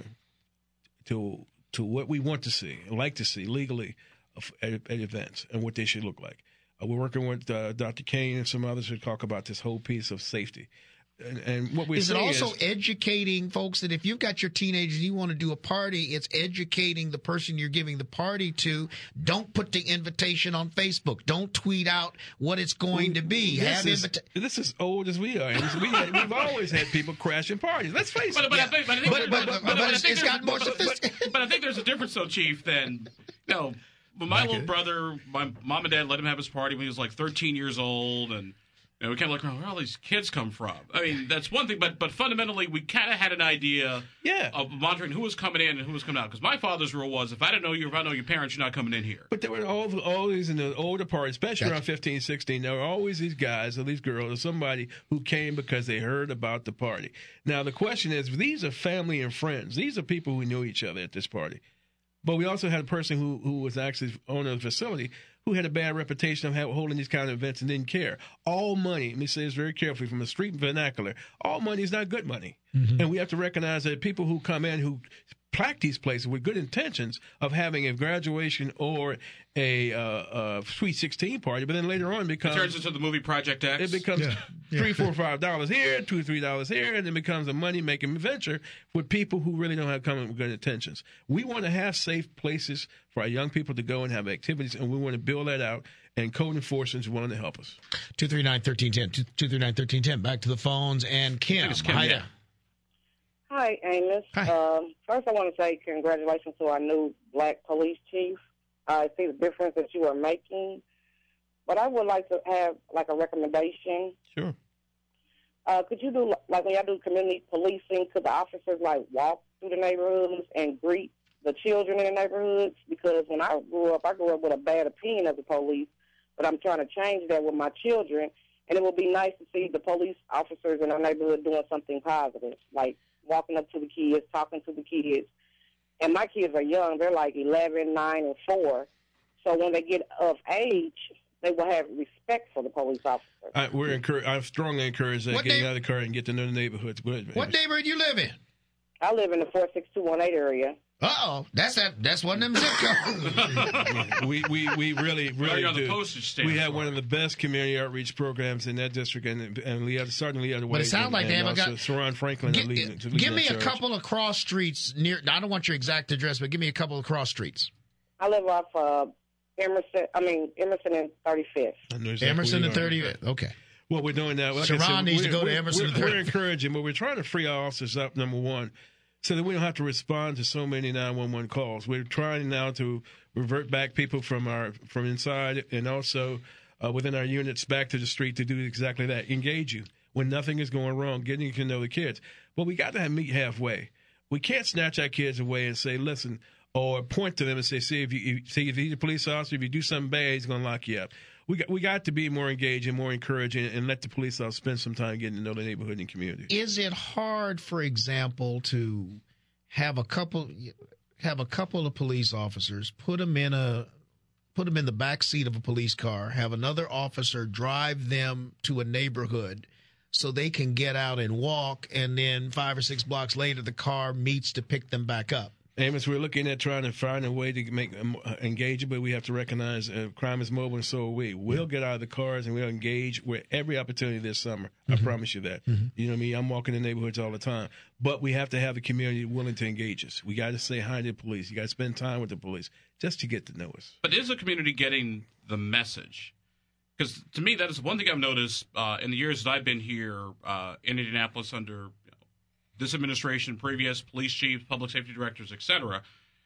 to to what we want to see, like to see legally at, at events and what they should look like. Uh, we're working with uh, Doctor Kane and some others to talk about this whole piece of safety. And, and what we is it also is, educating folks that if you've got your teenagers and you want to do a party, it's educating the person you're giving the party to. Don't put the invitation on Facebook. Don't tweet out what it's going we, to be. This, Have is, invita- this is old as we are. We had, we've always had people crashing parties. Let's face it. But, but, yeah. I think, but, I think but, but, but, but, but it's, it's got more sophisticated. But, but I think there's a difference, though, Chief, than, you know, when my like little it. brother, my mom and dad let him have his party when he was like thirteen years old, and you know, we kind of like, where all these kids come from? I mean, that's one thing, but but fundamentally, we kind of had an idea yeah. of monitoring who was coming in and who was coming out. Because my father's rule was, if I didn't know you, if I know your parents, you're not coming in here. But there were all, always in the older part, especially That's, around fifteen, sixteen, there were always these guys or these girls or somebody who came because they heard about the party. Now, the question is, these are family and friends. These are people who knew each other at this party. But we also had a person who, who was actually owner of the facility who had a bad reputation of holding these kind of events and didn't care. All money, let me say this very carefully from a street vernacular, all money is not good money. Mm-hmm. And we have to recognize that people who come in who plaque these places with good intentions of having a graduation or a, uh, a Sweet sixteen party, but then later on it becomes... It turns into the movie Project X. It becomes yeah. three, yeah. four, five dollars here, two, three dollars here, and it becomes a money-making venture with people who really don't have come with good intentions. We want to have safe places for our young people to go and have activities, and we want to build that out, and code enforcement is willing to help us. two three nine, one three one zero, two three nine, one three one zero. Back to the phones, and Kim. Kim Hi yeah. there. Hi, Amos. Hi. Um, first, I want to say congratulations to our new black police chief. I see the difference that you are making. but I would like to have like a recommendation. Sure. Uh, could you do, like when y'all do community policing, could the officers like walk through the neighborhoods and greet the children in the neighborhoods? Because when I grew up, I grew up with a bad opinion of the police, but I'm trying to change that with my children. And it would be nice to see the police officers in our neighborhood doing something positive, like walking up to the kids, talking to the kids. And my kids are young. They're like eleven, nine, and four. So when they get of age, they will have respect for the police officers. I, we're encourage, I strongly encourage that, What getting neigh- out of the car and get to know the neighborhoods. But, What neighborhood you live in? I live in the four six two one eight area. Uh-oh. That's that. That's one of them zip codes. we, we, we really, really You're on the do. postage stamp We have for one it. of the best community outreach programs in that district, and, and Leah, starting Leah But it sounds like they haven't got. Saran Franklin. Gi- are leading, to leading give me that a charge. couple of cross streets near. I don't want your exact address, but give me a couple of cross streets. I live off uh, Emerson, I mean, Emerson and thirty-fifth. I know exactly Emerson where and you are. thirtieth. Okay. What we're doing now, like I Sharon said, needs to we're- go to we're- Emerson We're, and we're thirtieth. encouraging, but we're trying to free our officers up, number one, so that we don't have to respond to so many nine one one calls. We're trying now to revert back people from our from inside and also uh, within our units back to the street to do exactly that, engage you when nothing is going wrong, getting you to know the kids. But we got to have meet halfway. We can't snatch our kids away and say, listen, or point to them and say, see, if you see if he's a police officer, if you do something bad, he's going to lock you up. We got we got to be more engaged and more encouraging and let the police officer spend some time getting to know the neighborhood and community. Is it hard, for example, to have a couple have a couple of police officers put them in a put them in the back seat of a police car, have another officer drive them to a neighborhood so they can get out and walk, and then five or six blocks later the car meets to pick them back up? Amos, we're looking at trying to find a way to make them engage, but we have to recognize uh, crime is mobile, and so are we. We'll get out of the cars and we'll engage with every opportunity this summer. I Mm-hmm. promise you that. Mm-hmm. You know what I mean? I'm walking in neighborhoods all the time. But we have to have the community willing to engage us. We got to say hi to the police. You got to spend time with the police just to get to know us. But is the community getting the message? Because to me, that is one thing I've noticed uh, in the years that I've been here uh, in Indianapolis under you know, this administration, previous police chiefs, public safety directors, et cetera.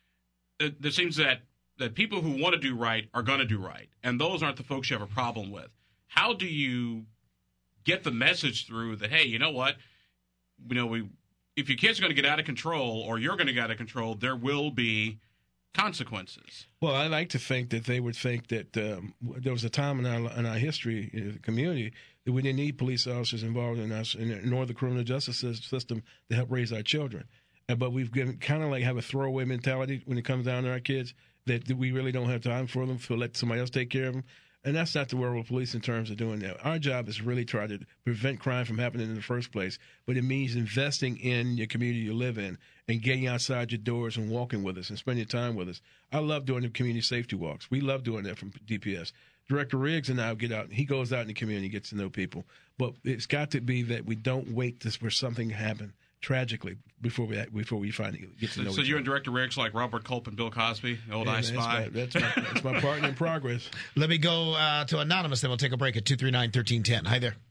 It, there seems that, that people who want to do right are going to do right, and those aren't the folks you have a problem with. How do you get the message through that, hey, you know what? You know, we if your kids are going to get out of control or you're going to get out of control, there will be consequences. Well, I like to think that they would think that um, there was a time in our in our history, in the community, that we didn't need police officers involved in us, in, nor the criminal justice system to help raise our children. Uh, but we've given kind of like have a throwaway mentality when it comes down to our kids that, that we really don't have time for them, to let somebody else take care of them. And that's not the role of police in terms of doing that. Our job is really try to prevent crime from happening in the first place, but it means investing in your community you live in and getting outside your doors and walking with us and spending time with us. I love doing the community safety walks. We love doing that from D P S. Director Riggs and I get out. He goes out in the community, gets to know people. But it's got to be that we don't wait for something to happen tragically before we before we finally get to So, know so each you other. and Director Riggs like Robert Culp and Bill Cosby, the old Yeah, I that's Spy. my, that's, my, that's my partner in progress. Let me go uh, to Anonymous, then we'll take a break at two three nine, one three one zero. Hi there.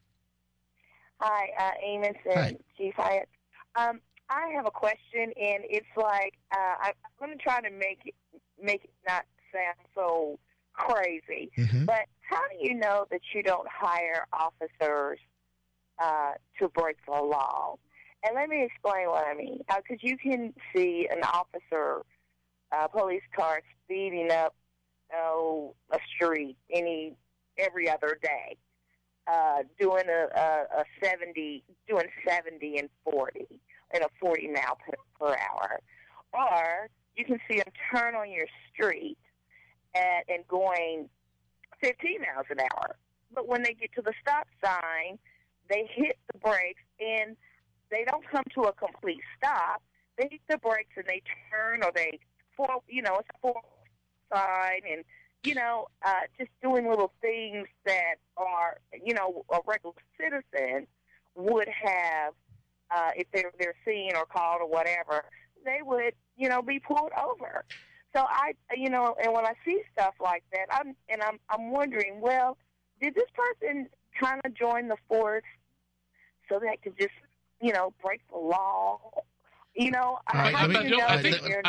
Hi, uh, Amos and Hi. Chief Hyatt. Um, I have a question, and it's like uh, I, I'm going to try to make it make it not sound so crazy. Mm-hmm. But how do you know that you don't hire officers uh, to break the law? And let me explain what I mean. Because you can see an officer, uh, police car speeding up, oh, a street any every other day, uh, doing a, a, a seventy, doing seventy and forty, in a forty mile per, per hour, or you can see them turn on your street and, and going fifteen miles an hour. But when they get to the stop sign, they hit the brakes and they don't come to a complete stop. They hit the brakes and they turn, or they, four, you know, it's a four sign, and, you know, uh, just doing little things that are, you know, a regular citizen would have, uh, if they're, they're seen or called or whatever, they would, you know, be pulled over. So I, you know, and when I see stuff like that, I'm, and I'm, I'm wondering, well, did this person kind of join the force so they could just, you know, break the law? You know, All right, how let do me- you know I that think, they're- I think,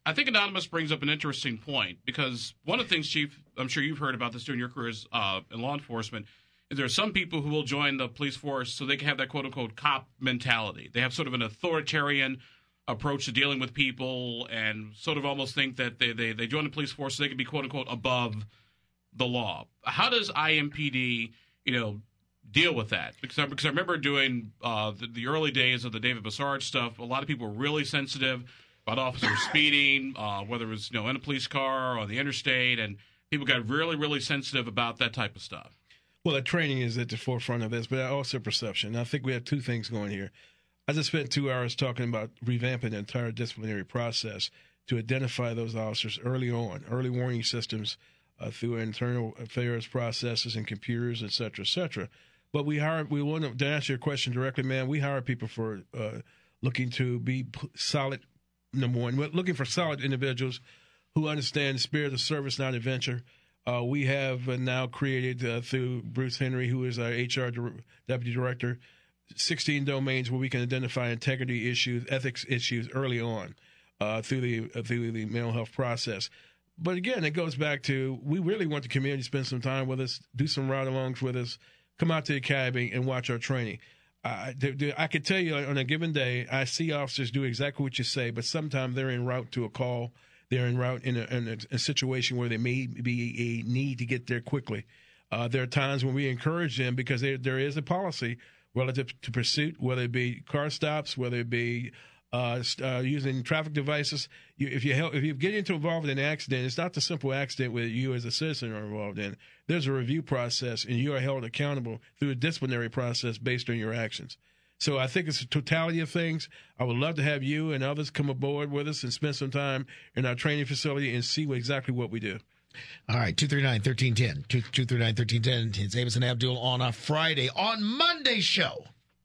I think Anonymous brings up an interesting point, because one of the things, Chief, I'm sure you've heard about this during your careers uh, in law enforcement, is there are some people who will join the police force so they can have that quote-unquote cop mentality. They have sort of an authoritarian approach to dealing with people and sort of almost think that they, they, they join the police force so they can be quote-unquote above the law. How does I M P D, you know, deal with that? Because I, because I remember doing uh, the, the early days of the David Bassard stuff, a lot of people were really sensitive about officers speeding, uh, whether it was, you know, in a police car or on the interstate, and people got really, really sensitive about that type of stuff. Well, the training is at the forefront of this, but also perception. I think we have two things going here. I just spent two hours talking about revamping the entire disciplinary process to identify those officers early on, early warning systems uh, through internal affairs processes and computers, et cetera, et cetera. But we hire, we want to answer your question directly, man. We hire people for uh, looking to be solid. Number one, we're looking for solid individuals who understand the spirit of service, not adventure. Uh, we have uh, now created, uh, through Bruce Henry, who is our H R Di- Deputy Director, sixteen domains where we can identify integrity issues, ethics issues early on uh, through the uh, through the mental health process. But again, it goes back to, we really want the community to spend some time with us, do some ride-alongs with us, come out to the academy and watch our training. I, I could tell you on a given day, I see officers do exactly what you say, but sometimes they're en route to a call. They're en route in a, in a, a situation where there may be a need to get there quickly. Uh, there are times when we encourage them because there, there is a policy relative to pursuit, whether it be car stops, whether it be uh, uh, using traffic devices. You, if you help, if you get into involved in an accident, it's not the simple accident where you as a citizen are involved in. There's a review process, and you are held accountable through a disciplinary process based on your actions. So I think it's a totality of things. I would love to have you and others come aboard with us and spend some time in our training facility and see what, exactly what we do. All right, two three nine, one three one zero. two three nine, one three one zero. It's Amos and Abdul on a Friday. On Monday's show,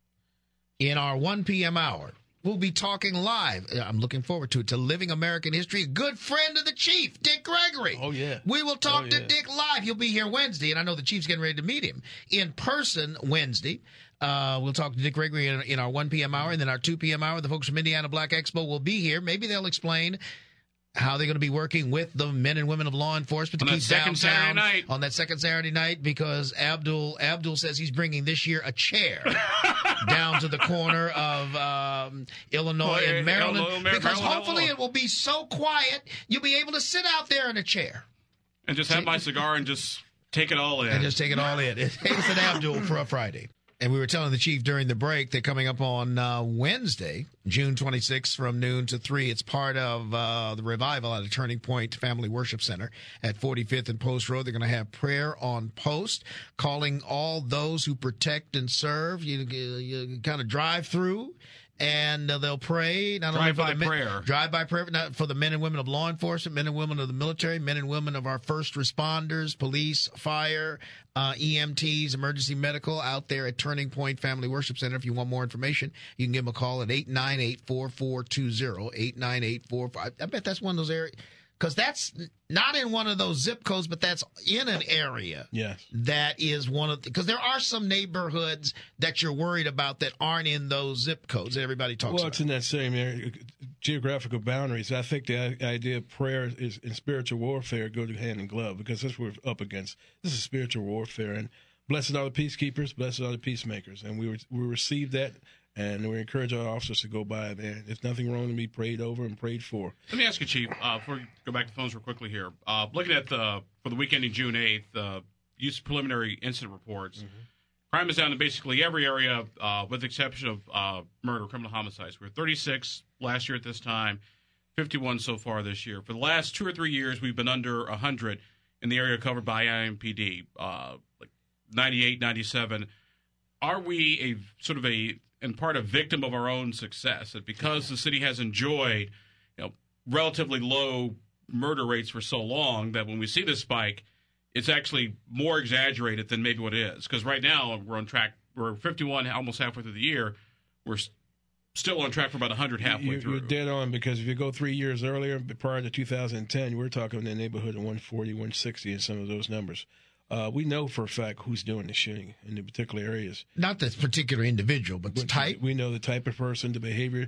in our one p.m. hour, we'll be talking live. I'm looking forward to it, to Living American History. A good friend of the Chief, Dick Gregory. Oh, yeah. We will talk oh, to yeah. Dick live. He'll be here Wednesday, and I know the Chief's getting ready to meet him in person Wednesday. Uh, we'll talk to Dick Gregory in, in our one p.m. hour, and then our two p.m. hour, the folks from Indiana Black Expo will be here. Maybe they'll explain how they're going to be working with the men and women of law enforcement to on keep that second downtown Saturday night. on that second Saturday night, because Abdul Abdul says he's bringing this year a chair down to the corner of um, Illinois Oh, yeah, and Maryland, Illinois, Maryland, because Maryland, hopefully Illinois. it will be so quiet you'll be able to sit out there in a chair And just have my cigar and just take it all in. and just take it all in. It's an Abdul for a Friday. And we were telling the Chief during the break that coming up on uh, Wednesday, June twenty-sixth from noon to three, it's part of uh, the revival at a Turning Point Family Worship Center at forty-fifth and Post Road. They're going to have prayer on post, calling all those who protect and serve. You, you, you kind of drive through, and uh, they'll pray. Not only Drive-by by men- prayer. Drive-by prayer, not for the men and women of law enforcement, men and women of the military, men and women of our first responders, police, fire, uh, E M Ts, emergency medical, out there at Turning Point Family Worship Center. If you want more information, you can give them a call at eight nine eight, four four two zero, eight nine eight four four. I bet that's one of those areas, because that's not in one of those zip codes, but that's in an area Yes. that is one of, because there are some neighborhoods that you're worried about that aren't in those zip codes that everybody talks Well, about. it's in that same area, geographical boundaries. I think the i- idea of prayer is and spiritual warfare go to hand in glove, because that's what we're up against. This is spiritual warfare, and blessed are the peacekeepers, blessed are the peacemakers, and we re- we receive that, and we encourage our officers to go by there. There's nothing wrong to be prayed over and prayed for. Let me ask you, Chief, uh, before we go back to phones real quickly here. Uh, looking at the, for the weekend in June eighth, uh, use preliminary incident reports. Mm-hmm. Crime is down in basically every area, uh, with the exception of uh, murder, criminal homicides. We were thirty-six last year at this time, fifty-one so far this year. For the last two or three years, we've been under one hundred in the area covered by I M P D, uh, like ninety-eight, ninety-seven. Are we a sort of a, in part, a victim of our own success? That because the city has enjoyed, you know, relatively low murder rates for so long, that when we see this spike, it's actually more exaggerated than maybe what it is. Because right now we're on track. We're fifty-one, almost halfway through the year. We're st- still on track for about one hundred halfway you, through. You're dead on, because if you go three years earlier, prior to two thousand ten, we're talking in the neighborhood of one forty, one sixty in some of those numbers. Uh, we know for a fact who's doing the shooting in the particular areas. Not this particular individual, but the type. We know the type of person, the behavior,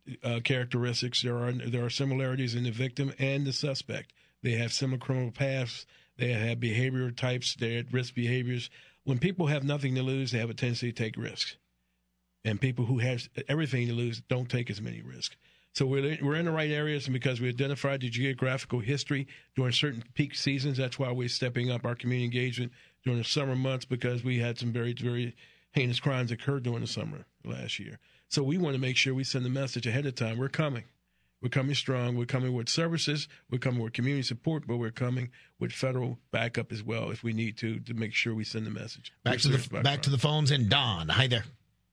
uh, characteristics. There are there are similarities in the victim and the suspect. They have similar criminal paths. They have behavior types. They're at risk behaviors. When people have nothing to lose, they have a tendency to take risks. And people who have everything to lose don't take as many risks. So we're we're in the right areas, and because we identified the geographical history during certain peak seasons, that's why we're stepping up our community engagement during the summer months, because we had some very, very heinous crimes occur during the summer last year. So we want to make sure we send the message ahead of time. We're coming. We're coming strong. We're coming with services. We're coming with community support, but we're coming with federal backup as well if we need to, to make sure we send the message. Back to the back crime. to the phones, and Don. Hi there.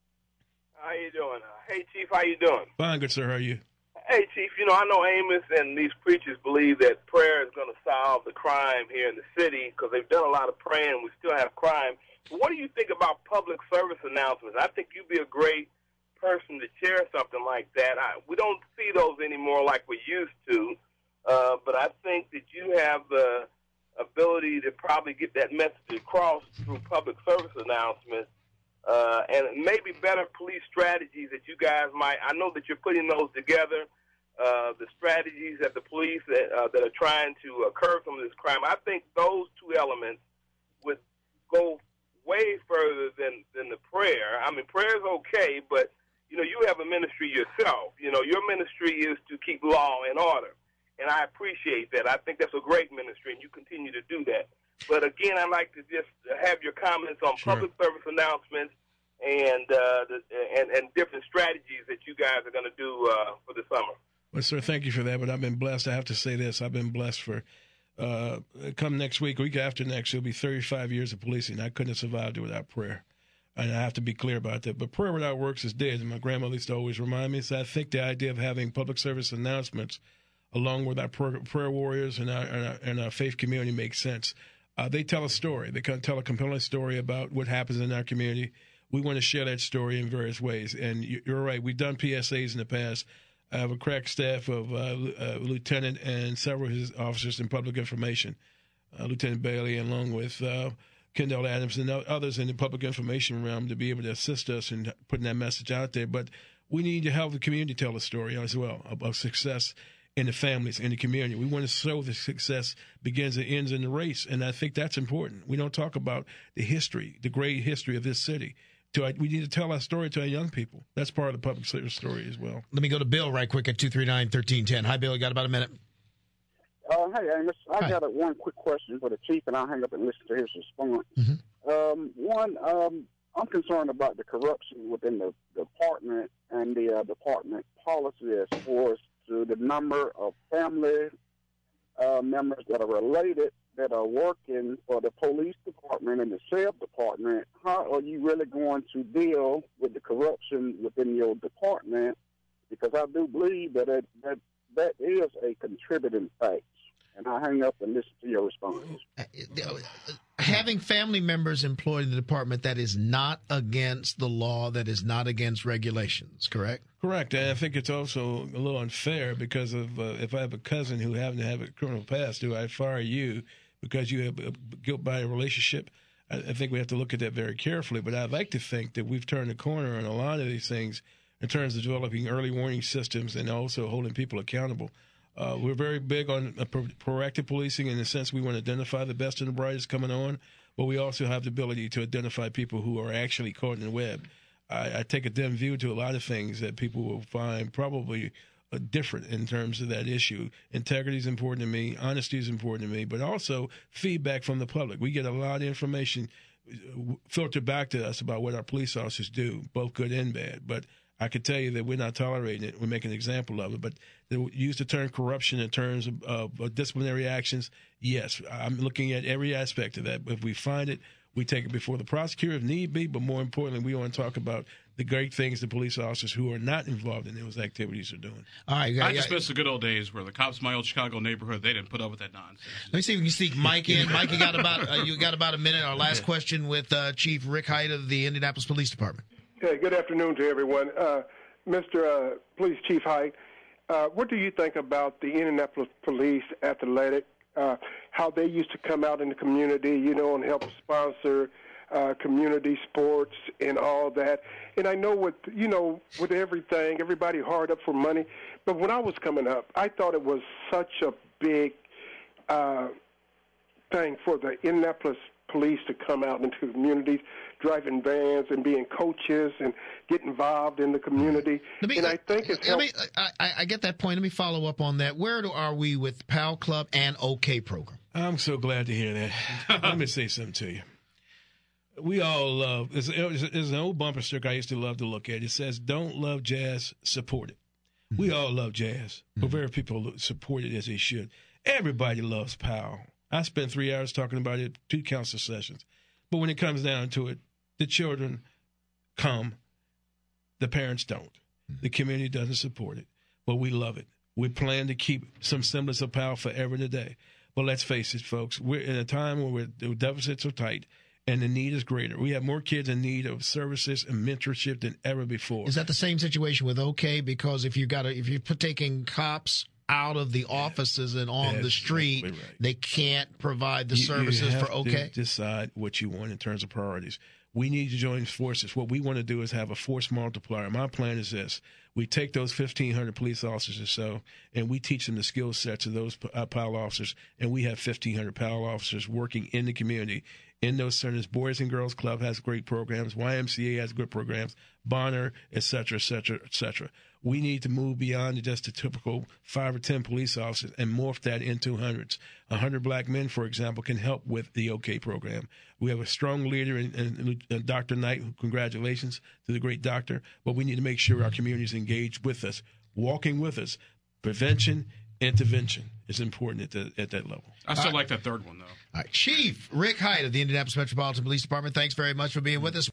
How you doing? Uh, hey, Chief, how you doing? Fine, good sir. How are you? Hey, Chief, you know, I know Amos and these preachers believe that prayer is going to solve the crime here in the city because they've done a lot of praying. We still have crime. But what do you think about public service announcements? I think you'd be a great person to share something like that. I, we don't see those anymore like we used to, uh, but I think that you have the ability to probably get that message across through public service announcements. Uh, and maybe better police strategies that you guys might, I know that you're putting those together, uh, the strategies that the police that, uh, that are trying to uh, curb some of this crime. I think those two elements would go way further than, than the prayer. I mean, prayer is okay, but, you know, you have a ministry yourself. You know, your ministry is to keep law and order, and I appreciate that. I think that's a great ministry, and you continue to do that. But again, I'd like to just have your comments on sure. public service announcements and, uh, the, and and different strategies that you guys are going to do uh, for the summer. Well, sir, thank you for that. But I've been blessed. I have to say this. I've been blessed for uh, come next week, week after next, it'll be thirty-five years of policing. I couldn't have survived it without prayer. And I have to be clear about that. But prayer without works is dead. And my grandmother used to always remind me. So I think the idea of having public service announcements along with our prayer warriors and our, and our, and our faith community makes sense. Uh, they tell a story. They can tell a compelling story about what happens in our community. We want to share that story in various ways. And you're right. We've done P S As in the past. I have a crack staff of uh, uh, Lieutenant and several of his officers in public information, uh, Lieutenant Bailey, along with uh, Kendall Adams and others in the public information realm to be able to assist us in putting that message out there. But we need to help the community tell a story as well about success in the families, in the community. We want to show the success begins and ends in the race, and I think that's important. We don't talk about the history, the great history of this city. To, we need to tell our story to our young people. That's part of the public service story as well. Let me go to Bill right quick at two three nine, one three one zero. Hi, Bill. You got about a minute. Uh, hey, Amos. I Hi. got a, one quick question for the chief, and I'll hang up and listen to his response. Mm-hmm. Um, one, um, I'm concerned about the corruption within the department and the uh, department policy as far as to the number of family uh, members that are related that are working for the police department and the sheriff department. How are you really going to deal with the corruption within your department? Because I do believe that it, that that is a contributing factor. And I hang up and listen to your response. Having family members employed in the department, that is not against the law, that is not against regulations, correct? Correct. And I think it's also a little unfair because of uh, if I have a cousin who happens to have a criminal past, do I fire you because you have a guilt by a relationship? I, I think we have to look at that very carefully. But I'd like to think that we've turned the corner on a lot of these things in terms of developing early warning systems and also holding people accountable. Uh, we're very big on uh, pro- proactive policing in the sense we want to identify the best and the brightest coming on, but we also have the ability to identify people who are actually caught in the web. I, I take a dim view to a lot of things that people will find probably uh, different in terms of that issue. Integrity is important to me. Honesty is important to me, but also feedback from the public. We get a lot of information filtered back to us about what our police officers do, both good and bad. But I can tell you that we're not tolerating it. We're making an example of it. But they use the term corruption in terms of, of, of disciplinary actions. Yes, I'm looking at every aspect of that. If we find it, we take it before the prosecutor if need be. But more importantly, we want to talk about the great things the police officers who are not involved in those activities are doing. All right, yeah, I yeah. just miss the good old days where the cops in my old Chicago neighborhood, they didn't put up with that nonsense. Let me see if we can sneak Mike in. Mike, you got about uh, you got about a minute. Our last question with uh, Chief Rick Hite of the Indianapolis Police Department. Hey, good afternoon to everyone. Uh, Mister Uh, Police Chief Hite, uh, what do you think about the Indianapolis Police Athletic, uh, how they used to come out in the community, you know, and help sponsor uh, community sports and all that. And I know with, you know, with everything, everybody hard up for money. But when I was coming up, I thought it was such a big uh, thing for the Indianapolis police to come out into communities, driving vans and being coaches and get involved in the community. Me, and I think it's helped. Me, I, I get that point. Let me follow up on that. Where do, are we with PAL Club and OK Program? I'm so glad to hear that. Let me say something to you. We all love, there's, there's an old bumper sticker I used to love to look at. It says, don't love jazz, support it. Mm-hmm. We all love jazz, mm-hmm. but very people support it as they should. Everybody loves PAL. I spent three hours talking about it, two council sessions. But when it comes down to it, the children come, the parents don't. The community doesn't support it, but we love it. We plan to keep some semblance of PAL forever today. But let's face it, folks, we're in a time where we're, the deficits are tight and the need is greater. We have more kids in need of services and mentorship than ever before. Is that the same situation with OK? Because if you got if you're taking cops out of the offices and on That's the street, exactly right. They can't provide the you, services you have for OK? To decide what you want in terms of priorities. We need to join forces. What we want to do is have a force multiplier. My plan is this. We take those fifteen hundred police officers or so, and we teach them the skill sets of those uh, PAL officers, and we have fifteen hundred PAL officers working in the community. In those centers, Boys and Girls Club has great programs. Y M C A has good programs. Bonner, et cetera, et cetera, et cetera. We need to move beyond just the typical five or ten police officers and morph that into hundreds. A hundred black men, for example, can help with the OK program. We have a strong leader in, in, in Doctor Knight. Congratulations to the great doctor. But we need to make sure our community is engaged with us, walking with us. Prevention, intervention is important at, the, at that level. I still uh, like that third one, though. All right. Chief Rick Hite of the Indianapolis Metropolitan Police Department, thanks very much for being with us.